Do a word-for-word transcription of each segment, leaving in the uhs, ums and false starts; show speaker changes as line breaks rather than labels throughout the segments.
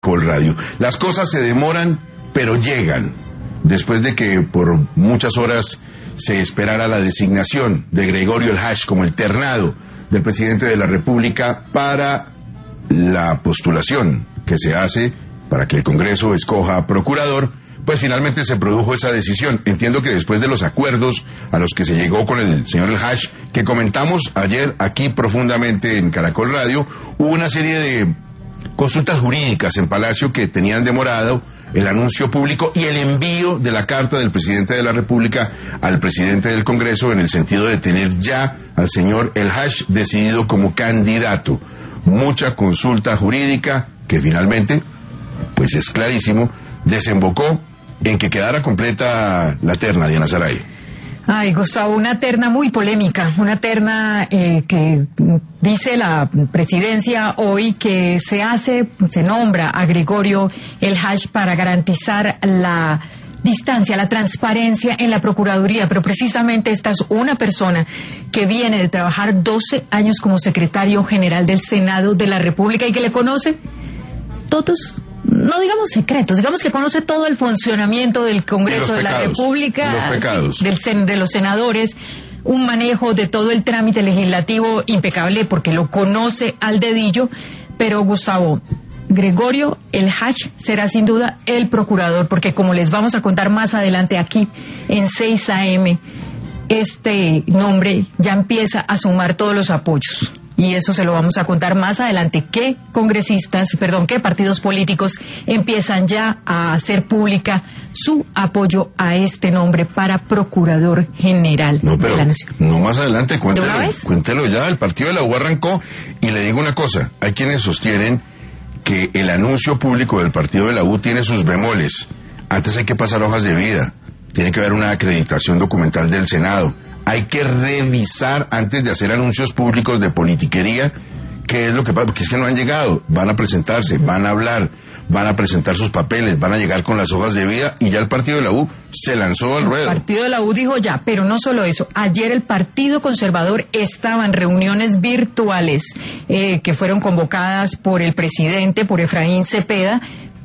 Caracol Radio. Las cosas se demoran, pero llegan. Después de que por muchas horas se esperara la designación de Gregorio El Hach como el ternado del presidente de la República para la postulación que se hace para que el Congreso escoja procurador, pues finalmente se produjo esa decisión. Entiendo que después de los acuerdos a los que se llegó con el señor El Hach, que comentamos ayer aquí profundamente en Caracol Radio, hubo una serie de consultas jurídicas en Palacio que tenían demorado el anuncio público y el envío de la carta del presidente de la República al presidente del Congreso, en el sentido de tener ya al señor El Hach decidido como candidato. Mucha consulta jurídica que finalmente, pues es clarísimo, desembocó en que quedara completa la terna, Diana Saray.
Ay, Gustavo, una terna muy polémica, una terna eh, que dice la presidencia hoy que se hace, se nombra a Gregorio El Hach para garantizar la distancia, la transparencia en la Procuraduría, pero precisamente esta es una persona que viene de trabajar doce años como secretario general del Senado de la República y que le conoce todos, no digamos secretos, digamos que conoce todo el funcionamiento del Congreso de la República,
los pecados.
Del, de los senadores, un manejo de todo el trámite legislativo impecable porque lo conoce al dedillo. Pero Gustavo, Gregorio El Hach será sin duda el procurador, porque como les vamos a contar más adelante aquí en seis A M, este nombre ya empieza a sumar todos los apoyos. Y eso se lo vamos a contar más adelante. ¿Qué congresistas, perdón, qué partidos políticos empiezan ya a hacer pública su apoyo a este nombre para Procurador General
no, pero
de la Nación?
No más adelante, cuéntelo,
¿De una vez?
Cuéntelo ya. El partido de la U arrancó y le digo una cosa. Hay quienes sostienen que el anuncio público del partido de la U tiene sus bemoles. Antes hay que pasar hojas de vida. Tiene que haber una acreditación documental del Senado. Hay que revisar antes de hacer anuncios públicos de politiquería qué es lo que pasa, porque es que no han llegado. Van a presentarse, van a hablar, van a presentar sus papeles, van a llegar con las hojas de vida y ya el partido de la U se lanzó al ruedo.
El partido de la U dijo ya, pero no solo eso. Ayer el Partido Conservador estaba en reuniones virtuales eh, que fueron convocadas por el presidente, por Efraín Cepeda.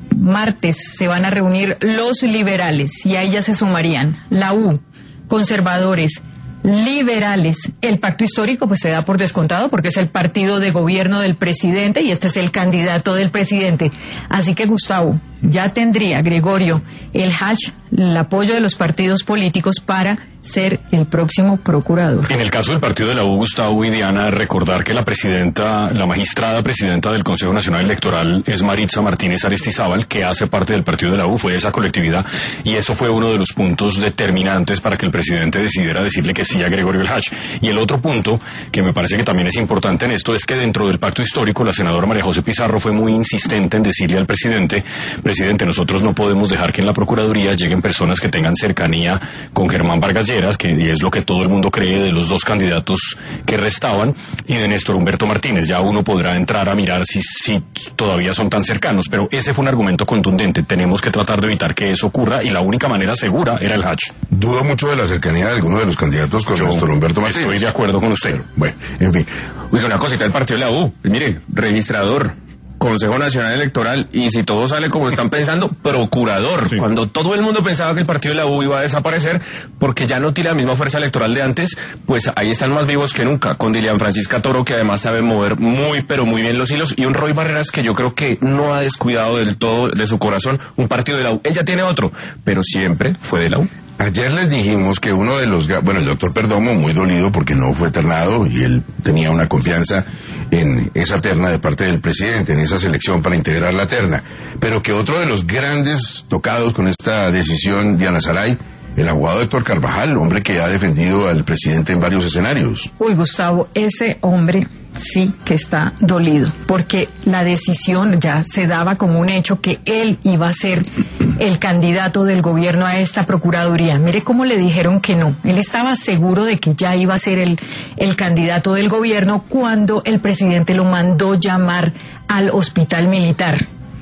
Martes se van a reunir los liberales y ahí ya se sumarían la U, conservadores, liberales. El pacto histórico pues se da por descontado porque es el partido de gobierno del presidente y este es el candidato del presidente. Así que Gustavo, ya tendría Gregorio El Hach el apoyo de los partidos políticos para ser el próximo procurador.
En el caso del partido de la U, Gustavo y Diana, recordar que la presidenta, la magistrada presidenta del Consejo Nacional Electoral es Maritza Martínez Aristizábal, que hace parte del partido de la U, fue de esa colectividad, y eso fue uno de los puntos determinantes para que el presidente decidiera decirle que sí a Gregorio El Hach. Y el otro punto, que me parece que también es importante en esto, es que dentro del pacto histórico, la senadora María José Pizarro fue muy insistente en decirle al presidente, presidente, nosotros no podemos dejar que en la Procuraduría lleguen personas que tengan cercanía con Germán Vargas Lleras, que es lo que todo el mundo cree de los dos candidatos que restaban, y de Néstor Humberto Martínez. Ya uno podrá entrar a mirar si, si todavía son tan cercanos, pero ese fue un argumento contundente. Tenemos que tratar de evitar que eso ocurra y la única manera segura era el Hach.
Dudo mucho de la cercanía de alguno de los candidatos con Yo Néstor Humberto Martínez.
Estoy de acuerdo con usted.
Pero, bueno, en fin.
Oiga, una cosita del partido de la U. Mire, registrador, Consejo Nacional Electoral, y si todo sale como están pensando, procurador. Sí. Cuando todo el mundo pensaba que el partido de la U iba a desaparecer porque ya no tiene la misma fuerza electoral de antes, pues ahí están más vivos que nunca, con Dilian Francisca Toro, que además sabe mover muy pero muy bien los hilos, y un Roy Barreras que yo creo que no ha descuidado del todo de su corazón un partido de la U. Él ya tiene otro, pero siempre fue de la U.
Ayer les dijimos que uno de los... Bueno, el doctor Perdomo, muy dolido porque no fue ternado y él tenía una confianza en esa terna de parte del presidente, en esa selección para integrar la terna. Pero que otro de los grandes tocados con esta decisión, Diana Saray, el abogado Héctor Carvajal, hombre que ha defendido al presidente en varios escenarios.
Uy, Gustavo, ese hombre sí que está dolido, porque la decisión ya se daba como un hecho que él iba a ser el candidato del gobierno a esta procuraduría. Mire cómo le dijeron que no. Él estaba seguro de que ya iba a ser el, el candidato del gobierno cuando el presidente lo mandó llamar al hospital militar.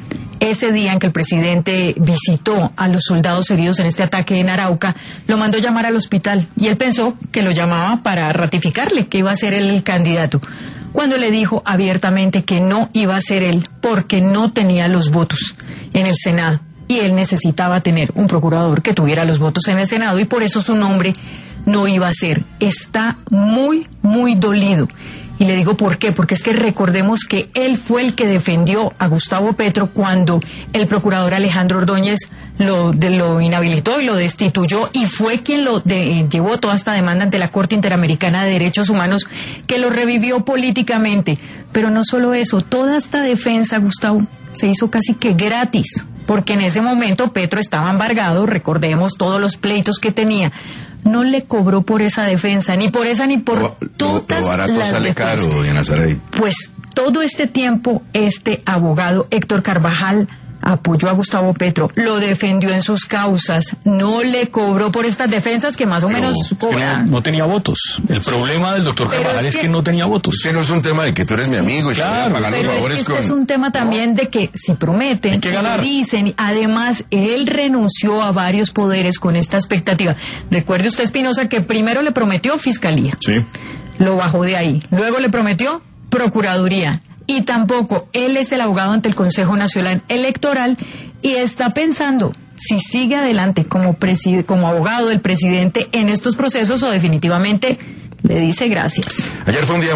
Ese día en que el presidente visitó a los soldados heridos en este ataque en Arauca, lo mandó llamar al hospital y él pensó que lo llamaba para ratificarle que iba a ser él el candidato. cuando le dijo abiertamente que no iba a ser él porque no tenía los votos en el Senado. Y él necesitaba tener un procurador que tuviera los votos en el Senado y por eso su nombre no iba a ser. Está muy, muy dolido. Y le digo por qué, porque es que recordemos que él fue el que defendió a Gustavo Petro cuando el procurador Alejandro Ordóñez lo, de, lo inhabilitó y lo destituyó y fue quien lo de, llevó toda esta demanda ante la Corte Interamericana de Derechos Humanos, que lo revivió políticamente. Pero no solo eso, toda esta defensa, Gustavo, se hizo casi que gratis, porque en ese momento Petro estaba embargado, recordemos todos los pleitos que tenía. No le cobró por esa defensa, ni por esa ni por
lo,
todas
lo, lo barato
las
sale
defensas.
caro, doña Nazaret.
Pues todo este tiempo este abogado Héctor Carvajal apoyó a Gustavo Petro, lo defendió en sus causas, no le cobró por estas defensas que más o
Pero
menos
es que
cobran.
no, no tenía votos. El problema del doctor
Pero
Carvajal
es
es que,
que
no tenía votos.
Usted no es un tema de que tú eres mi amigo y
Claro,
te voy a pagar los
Pero es
favores
que este
con...
es un tema también de que si prometen,
Hay que ganar.
dicen, además él renunció a varios poderes con esta expectativa. Recuerde usted, Espinosa, que primero le prometió fiscalía,
Sí.
lo bajó de ahí, luego le prometió procuraduría. Y tampoco, él es el abogado ante el Consejo Nacional Electoral y está pensando si sigue adelante como, preside, como abogado del presidente en estos procesos o definitivamente le dice gracias.
Ayer fue un día